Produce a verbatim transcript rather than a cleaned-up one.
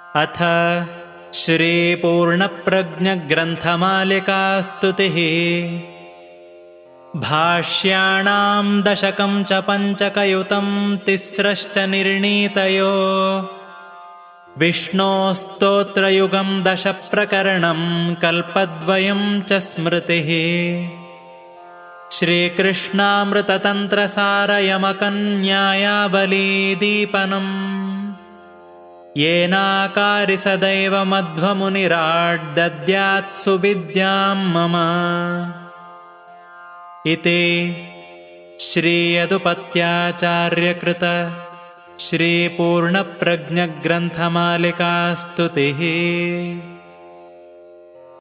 अथ श्रीपूर्णप्रज्ञग्रन्थमालिका स्तुतिः। भाष्याणां दशकं च पञ्चकयुतं तिस्रश्च निर्णीतयो। विष्णोस्तोत्रयुगं दशप्रकरणं कल्पद्वयं च स्मृतिः। श्रीकृष्णामृततन्त्रसारयमकन्यायावलीदीपनम् येनाकारि सदैव मध्वमुनिराड्दद्यात्सु विद्यां मम। इति श्रीयदुपत्याचार्यकृत श्रीपूर्णप्रज्ञग्रन्थमालिका स्तुतिः।